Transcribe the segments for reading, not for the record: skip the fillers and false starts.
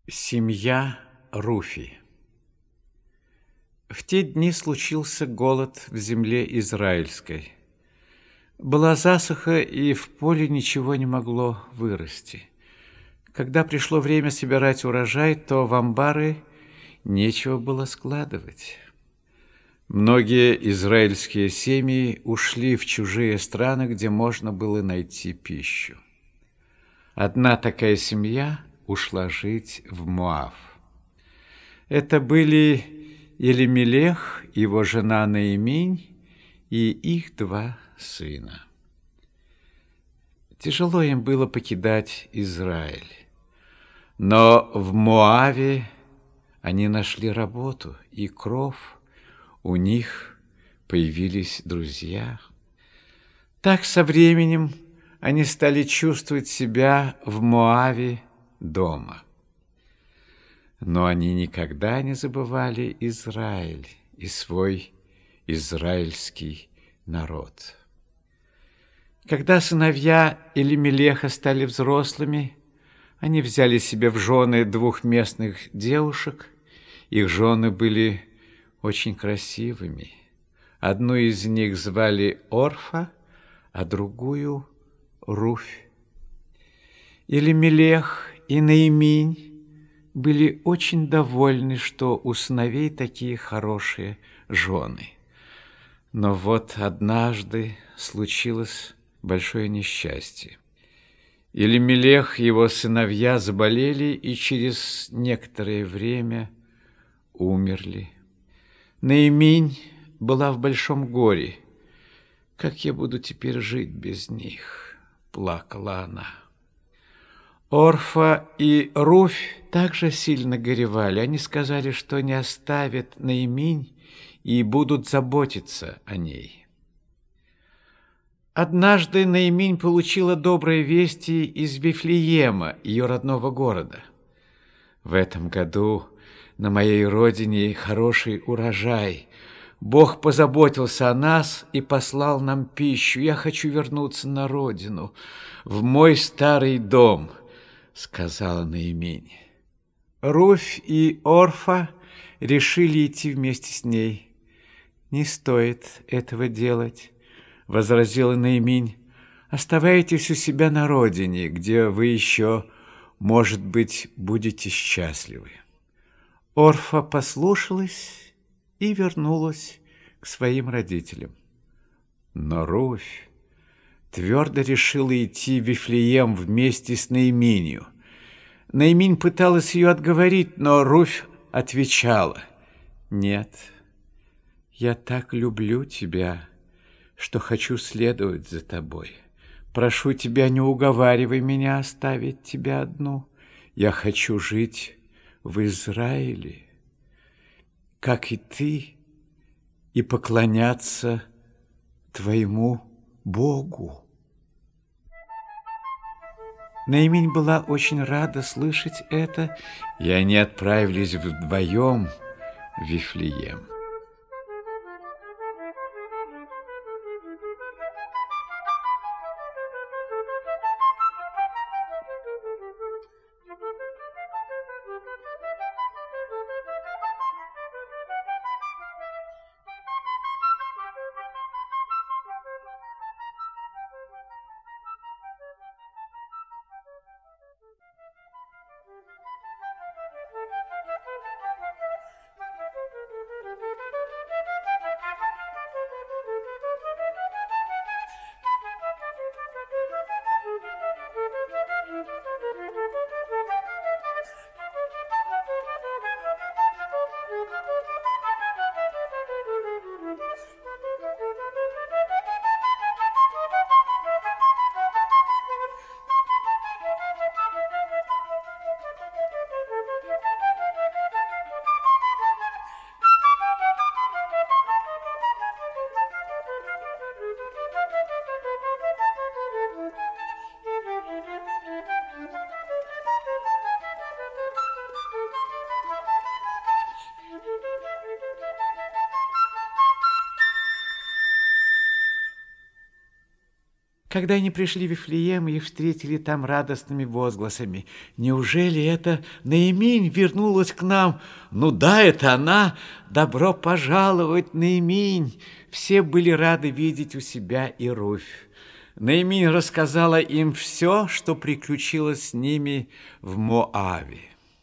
Семья Руфи. В те дни случился голод в земле израильской. Была засуха, и в поле ничего не могло вырасти. Когда пришло время собирать урожай, то в амбары нечего было складывать. Многие израильские семьи ушли в чужие страны, где можно было найти пищу. Одна такая семья ушла жить в Моав. Это были Елемелех, его жена Наиминь и их два сына. Тяжело им было покидать Израиль, но в Моаве они нашли работу, и кров, у них появились друзья. Так со временем они стали чувствовать себя в Моаве дома. Но они никогда не забывали Израиль и свой израильский народ. Когда сыновья Елемелеха стали взрослыми, они взяли себе в жены двух местных девушек. Их жены были очень красивыми. Одну из них звали Орфа, а другую Руфь. Елемелех и Наиминь были очень довольны, что у сыновей такие хорошие жены. Но вот однажды случилось большое несчастье. Елемелех и его сыновья заболели и через некоторое время умерли. Наиминь была в большом горе. «Как я буду теперь жить без них?» – плакала она. Орфа и Руфь также сильно горевали. Они сказали, что не оставят Наиминь и будут заботиться о ней. Однажды Наиминь получила добрые вести из Вифлеема, ее родного города. «В этом году на моей родине хороший урожай. Бог позаботился о нас и послал нам пищу. Я хочу вернуться на родину, в мой старый дом», — сказала Наиминь. Руфь и Орфа решили идти вместе с ней. «Не стоит этого делать», — возразила Наиминь. «Оставайтесь у себя на родине, где вы еще, может быть, будете счастливы». Орфа послушалась и вернулась к своим родителям. Но Руфь твердо решила идти в Вифлеем вместе с Наиминью. Наиминь пыталась ее отговорить, но Руфь отвечала: «Нет, я так люблю тебя, что хочу следовать за тобой. Прошу тебя, не уговаривай меня оставить тебя одну. Я хочу жить в Израиле, как и ты, и поклоняться твоему Богу». Наиминь была очень рада слышать это, и они отправились вдвоем в Вифлеем. Когда они пришли в Вифлеем, их встретили там радостными возгласами. «Неужели это Наиминь вернулась к нам? Ну да, это она! Добро пожаловать, Наиминь!» Все были рады видеть у себя и Руфь. Наиминь рассказала им все, что приключилось с ними в Моаве.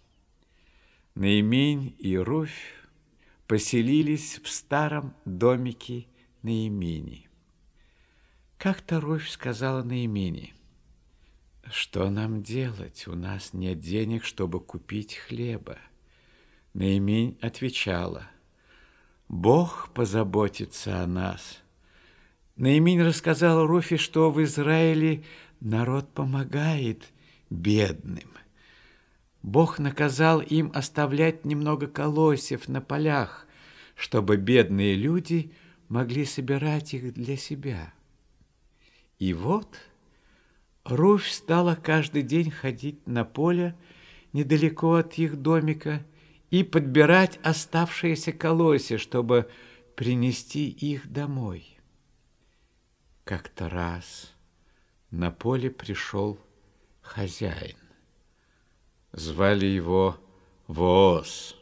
Наиминь и Руфь поселились в старом домике Наимини. Как-то Руфь сказала Наимини: «Что нам делать? У нас нет денег, чтобы купить хлеба». Наиминь отвечала: «Бог позаботится о нас». Наиминь рассказала Руфи, что в Израиле народ помогает бедным. Бог наказал им оставлять немного колосьев на полях, чтобы бедные люди могли собирать их для себя. И вот Руфь стала каждый день ходить на поле недалеко от их домика и подбирать оставшиеся колосья, чтобы принести их домой. Как-то раз на поле пришел хозяин. Звали его Вооз.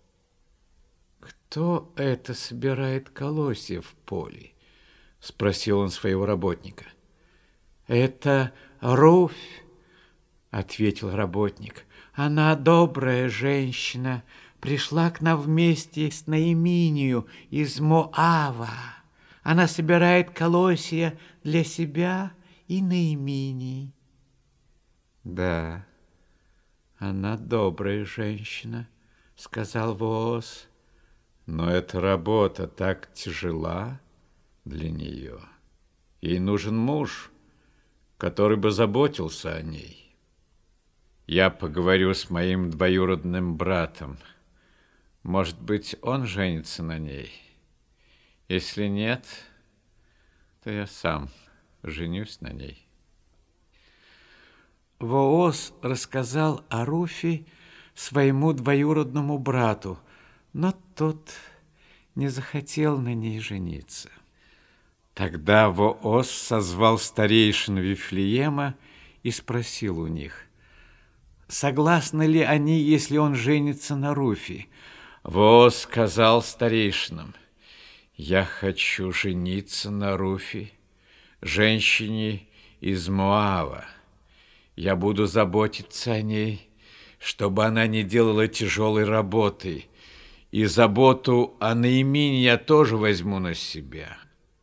«Кто это собирает колосья в поле?» — спросил он своего работника. «Это Руфь», — ответил работник. «Она добрая женщина, пришла к нам вместе с Наиминью из Моава. Она собирает колосья для себя и Наимини». «Да, она добрая женщина», — сказал Вооз. «Но эта работа так тяжела для нее. Ей нужен муж, который бы заботился о ней. Я поговорю с моим двоюродным братом. Может быть, он женится на ней. Если нет, то я сам женюсь на ней». Вооз рассказал о Руфи своему двоюродному брату, но тот не захотел на ней жениться. Тогда Вооз созвал старейшин Вифлеема и спросил у них, согласны ли они, если он женится на Руфи. Вооз сказал старейшинам: «Я хочу жениться на Руфи, женщине из Моава. Я буду заботиться о ней, чтобы она не делала тяжелой работы, и заботу о Наимине я тоже возьму на себя».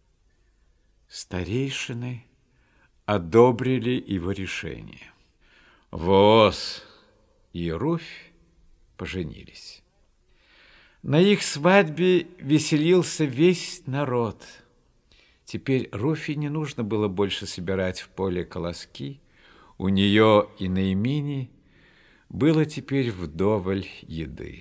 Старейшины одобрили его решение. Вооз и Руфь поженились. На их свадьбе веселился весь народ. Теперь Руфи не нужно было больше собирать в поле колоски. У нее и Наимини было теперь вдоволь еды.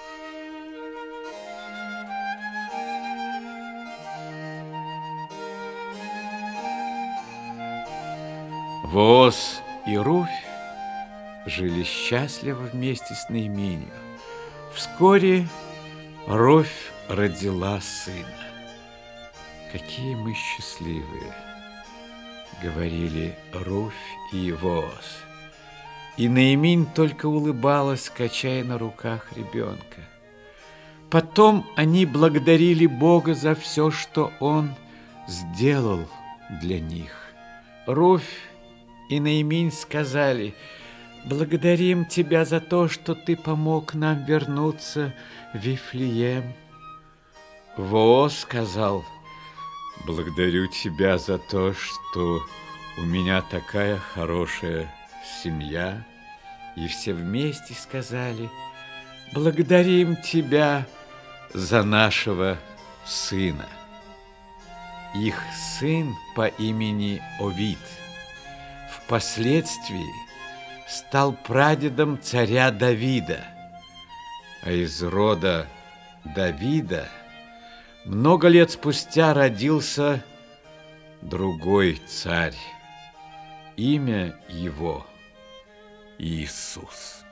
Вооз и Руфь жили счастливо вместе с Наиминью. Вскоре Руфь родила сына. «Какие мы счастливые!» — говорили Руфь и Вооз. И Наиминь только улыбалась, качая на руках ребенка. Потом они благодарили Бога за все, что Он сделал для них. Руфь и Наиминь сказали: «Благодарим тебя за то, что ты помог нам вернуться в Вифлеем». Вооз сказал: «Благодарю тебя за то, что у меня такая хорошая семья». И все вместе сказали: «Благодарим тебя за нашего сына». Их сын по имени Овид впоследствии стал прадедом царя Давида, а из рода Давида много лет спустя родился другой царь. Имя его Иисус.